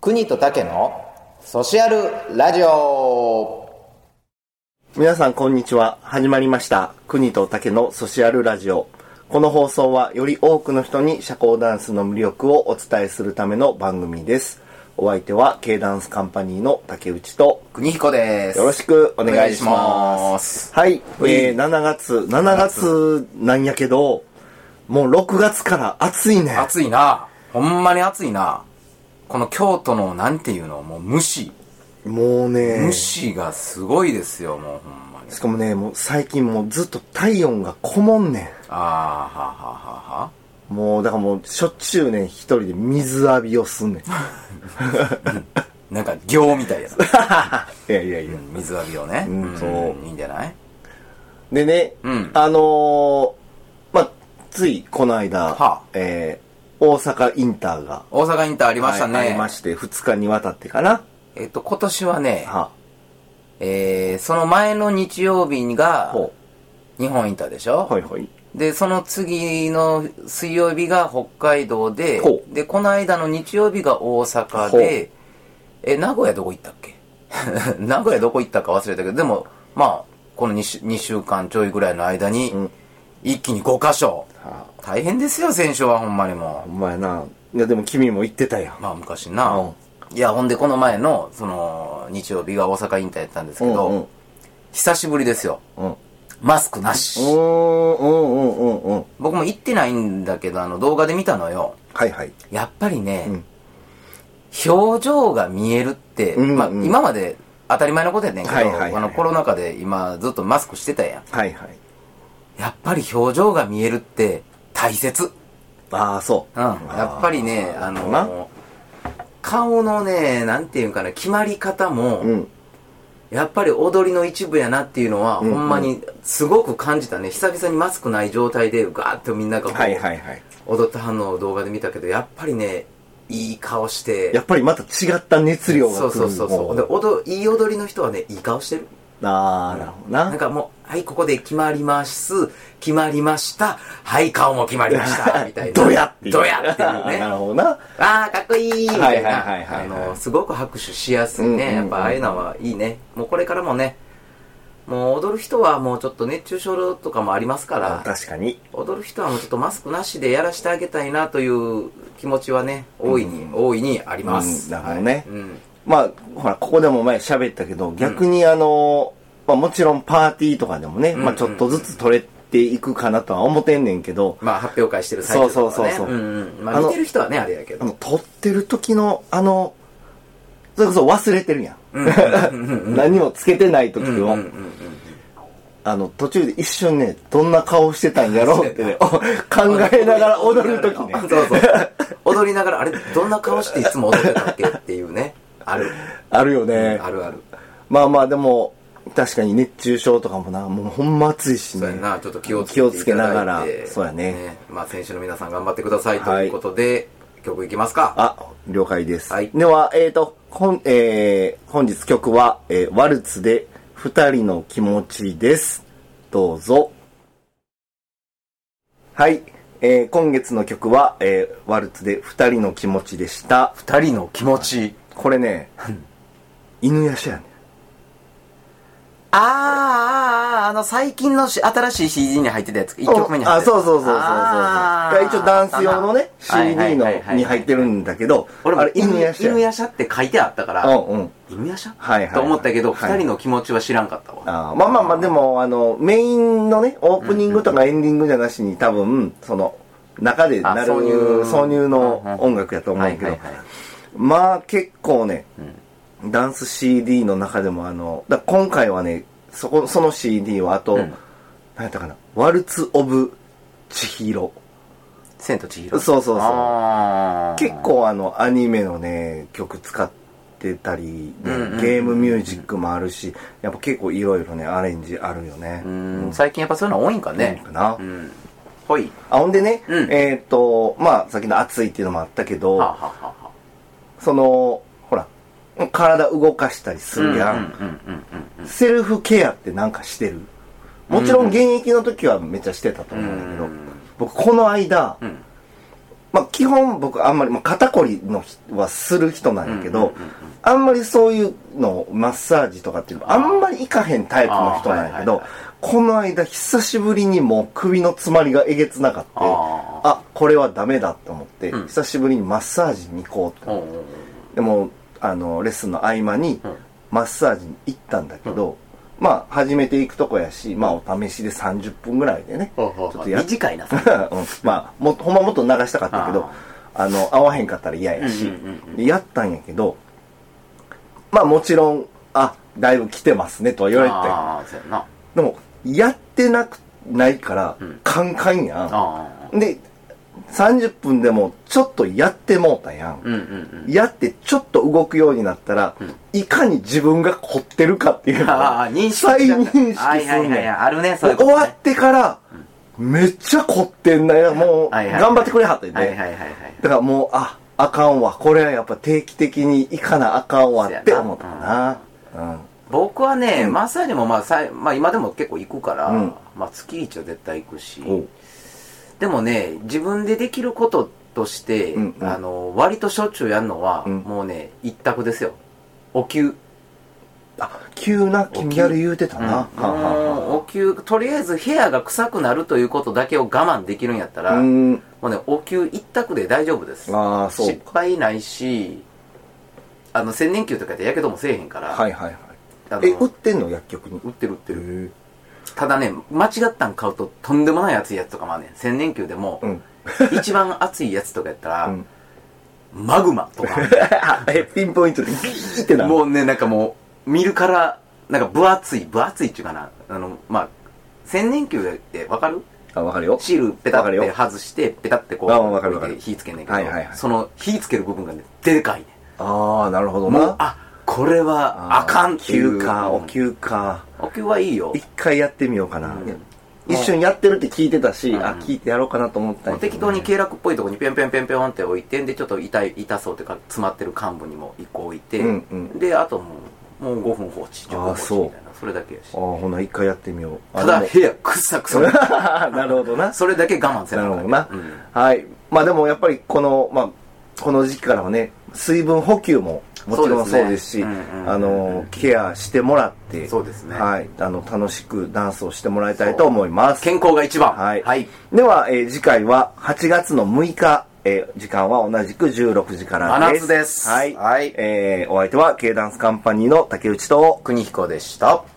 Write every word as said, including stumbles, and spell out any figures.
国と竹のソシャルラジオ。 皆さんこんにちは。始まりました国と竹のソシャルラジオ。この放送はより多くの人に社交ダンスの魅力をお伝えするための番組です。お相手は K ダンスカンパニーの竹内と国彦です。 よろしくお願いします。 お願いします。 はい、えー、しちがつしちがつなんやけど、もうろくがつから暑いね。 暑いな。ほんまに暑いな。この京都のなんていうの、もう虫。 もうね、 虫がすごいですよ、もうほんまに。 しかもね、もう最近もうずっと体温がこもんねん。 あー、ははははもうだからもうしょっちゅうね、一人で水浴びをすんねん。 なんか行みたいやな。 いやいやいや、 うん、水浴びをね。 うん、そう。 いいんじゃない？ でね、 うん、 あのー、まあ、ついこの間、 はあ、 えー、大阪インターが大阪インターありましたね。 はい、ありまして、ふつかにわたってかな。 えっと、今年はね、 はあ、 えー、その前の日曜日が日本インターでしょ。 はいはい。 で、その次の水曜日が北海道で、で、この間の日曜日が大阪で、え、名古屋どこ行ったっけ名古屋どこ行ったか忘れたけど、でも、まあ、この 2, 週2週間ちょいぐらいの間に、うん、一気にごかしょ。はあ、大変ですよ、選手はほんまにもう。 ほんまやな。いや、でも君も行ってたやん。 まあ、昔な。うん、いや、ほんで、この前の、その、日曜日が大阪インターやったんですけど、うんうん、久しぶりですよ。うん、マスクなし。 うんうんうんうんうん。 僕も行ってないんだけど、あの、動画で見たのよ。 はいはい。 やっぱりね、うん、表情が見えるって、うんうん、まあ、今まで当たり前のことやねんけど、はいはいはい、あのコロナ禍で今ずっとマスクしてたやん。 はいはい。 やっぱり表情が見えるって大切。 ああ、そう。 うん。やっぱりね、あの、顔のね、なんていうんかな、決まり方も、うん、やっぱり踊りの一部やなっていうのは、うんうん、ほんまにすごく感じたね。久々にマスクない状態でガーッとみんながこう、はいはいはい、踊った反応を動画で見たけど、やっぱりね、いい顔して、 やっぱりまた違った熱量が来る。 そうそうそうそうで踊いい踊りの人はね、いい顔してる。 ああ、なるほどな。 なんかもう、はい、ここで決まります決まりました、はい、顔も決まりましたみたいな。 ドヤっていうドヤっていうね。 なるほどな。 ああ、かっこいいみたいな。あのすごく拍手しやすいね、うんうんうん、やっぱああいうのはいいね。もうこれからもね、もう踊る人はもうちょっと熱中症とかもありますから、 確かに踊る人はもうちょっとマスクなしでやらせてあげたいなという気持ちはね、大いに、うん、大いにあります。 うん、なるほどね、はい、うん、まあほらここでも前喋ったけど、逆にあの、まあ、もちろんパーティーとかでもね、うん、まあちょっとずつ取れていくかなとは思ってんねんけど、 まあ発表会してる最中とかね、そうそうそうそう、うんうん、まあ見てる人はねあれやけど、 あの撮ってる時のあのそれこそ忘れてるやん何もつけてない時を、うんうんうんうん、あの途中で一瞬ね、どんな顔してたんやろうってね考えながら踊る時ねそうそう踊りながら、あれどんな顔していつも踊ってたっけっていうね、あるあるよね、 うん、あるある。 まあまあでも確かに熱中症とかもな、もうほんま暑いしね、 そうやな、ちょっと気をつけて気をつけながら、そうやね、 ね、まあ選手の皆さん頑張ってくださいということで、はい、曲いきますか。 あ、了解です、はい、ではえーと本、えー、本日曲は、えー、ワルツで二人の気持ちです。どうぞ。はい、えー、今月の曲は、えー、ワルツで二人の気持ちでした。 二人の気持ち、 これね犬夜叉やね。 あーあーあの最近のし新しい シーディー に入ってたやつ、いっきょくめに入ってた。 あ、そうそうそうそうそうそう。一応ダンス用のね シーディー のに入ってるんだけど、 俺もあれ犬夜叉犬夜叉って書いてあったから、うんうん、犬夜叉、はいはいはい、と思ったけど、はい、ふたりの気持ちは知らんかったわ。 あ、まあまあまあ、でもあのメインのねオープニングとかエンディングじゃなしに多分その中でなる挿入挿入の音楽やと思うけど、まあ結構ね、うん、ダンス シーディー の中でもあのだ今回はね、そこその シーディー はあと、うん、何やったかな、ワルツ・オブ・千尋、 千と千尋、 そうそうそう、結構あのアニメのね曲使ってたり、ね、うんうん、ゲームミュージックもあるし、やっぱ結構いろいろねアレンジあるよね。 うん、最近やっぱそういうの多いんかね。 多いかな。うん、 ほい。 あ、ほんでね、うん、えっとまあさっきの暑いっていうのもあったけど、はははは、そのほら体動かしたりするやん。セルフケアってなんかしてる？もちろん現役の時はめっちゃしてたと思うんだけど、うん、僕この間、うん、 まあ基本僕あんまり、まあ、肩こりのはする人なんやけど、あんまりそういうのマッサージとかっていうのあんまりいかへんタイプの人なんやけど、この間久しぶりにもう首の詰まりがえげつなかったああこれはダメだと思って、うん、久しぶりにマッサージに行こうと思って、でもあのレッスンの合間にマッサージに行ったんだけど、うん、まあ初めて行くとこやし、まあお試しでさんじゅっぷんぐらいでね、 ちょっとや短いな、うん、 まあもほんまもっと流したかったけど、あの合わへんかったら嫌やし、でやったんやけど、まあもちろんあだいぶ来てますねとは言われてたよ。でもやってなくないから、うん、カンカンやん。でさんじゅっぷんでもちょっとやってもうたやん、うんうんうん、やってちょっと動くようになったら、うん、いかに自分が凝ってるかっていうのを再認識するんねん。 あるね、そういうことね。終わってから、うん、めっちゃ凝ってんなよ。もう頑張ってくれはったんで、だからもうああかんわ、これはやっぱ定期的にいかなあかんわって思ったな。うんうん、 僕はね、うん、マッサージもまあさ、まあ、今でも結構行くから、うん、まあ、月いちは絶対行くし、でもね自分でできることとして、うんうん、あの割としょっちゅうやるのは、うん、もうね一択ですよ。お灸。 あ、灸な、君やる言うてたな。 うん、お灸、とりあえず部屋が臭くなるということだけを我慢できるんやったら、うん、もうねお灸一択で大丈夫です。 あ、そう失敗ないし、あの千年灸とかでやけどもせえへんから。 はいはいはい。え、売ってんの薬局に？ 売ってる売ってる。ただね、間違ったん買うととんでもない熱いやつとかもあるねん。千年灸でも、うん、一番熱いやつとかやったら、うん、マグマとか。 え、ピンポイントでギーってなる。 もうね、なんかもう、見るから、なんか分厚い、分厚いっていうかな。あの、まあ、千年灸ってわかる？ あ、わかるよ。 シールペタって外して、ペタってこう、 わかるわかる。 火つけんねんけど、はいはいはい、その火つける部分がね、でかいね。 ああ、なるほどな。もう、 あ、これはあかんっていう。 お灸か、お灸か。 お灸はいいよ。 一回やってみようかな。うん、一緒にやってるって聞いてたし、うん、あ、聞いてやろうかなと思ったんやけど、ね、 適当に経絡っぽいところにピョンピョンピョンピョンって置いて、でちょっと痛い痛そうというか詰まってる患部にも一個置いて、うんうん、であともうもうごふん放置、じゅっぷん放置みたいな、それだけやし。 ああ、ほな一回やってみよう。 ただ部屋くさくさなるほどな。 それだけ我慢せななるほどな、うん、はい。まあでもやっぱりこのまあこの時期からはね、水分補給ももちろんそうですし、あのケアしてもらって、 そうですね。 はい、あの楽しくダンスをしてもらいたいと思います。 健康が一番。 はい。はい、では、えー、次回ははちがつのむいか、えー、時間は同じくじゅうろくじからです。 真夏です。 はい。はい、えー、お相手は K ダンスカンパニーの竹内と国彦でした。